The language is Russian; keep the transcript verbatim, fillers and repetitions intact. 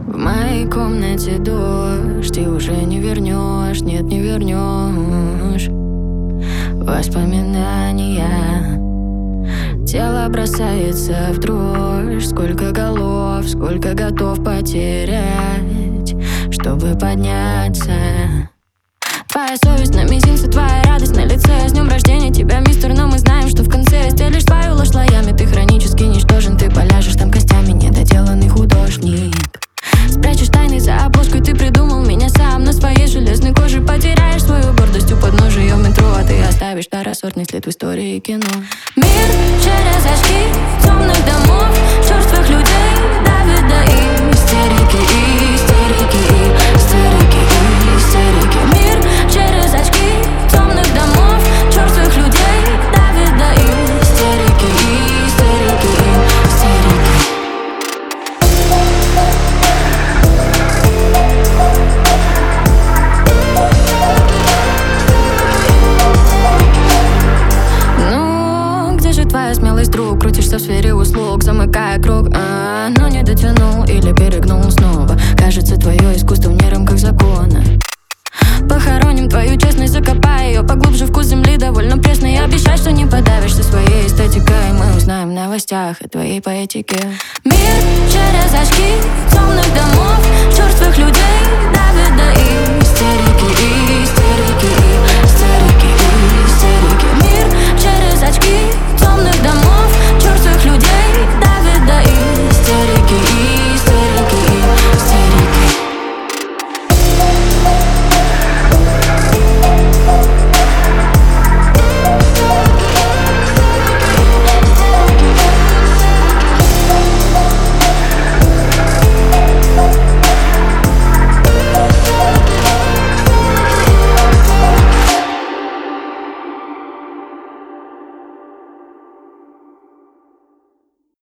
В моей комнате дождь, и уже не вернешь, нет, не вернешь воспоминания. Тело бросается в дрожь. Сколько голов, сколько готов потерять, чтобы подняться. Твоя совесть на мизинце, твоя радость на лице. С днем рождения тебя, мистер, но мы знаем, что в конце стелишь свою ложь слоями. Ты хронически ничтожен, ты поляжешь там костями, недоделанный художник. Спрячешь тайны за обложкой, ты придумал меня сам. На своей железной коже потеряешь свою гордость у подножия метро, а ты оставишь второсортный след в истории кино. Мир через очки темных домов, черствых людей давит до истерики, истерики, истерики, истерики. Мир через очки темных домов, черствых людей давит до истерики, истерики, истерики. Ну, где же твоя смелость, друг? Крутишься в сфере услуг, замыкая круг, а, но не дотянул или перегнул снова. Кажется, твое искусство вне рамках закона. Похороним твою честность, закопай ее поглубже, вкус земли довольно пресный. Обещай, что не подавишься своей эстетикой. Мы узнаем в новостях о твоей поэтике. Мир через очки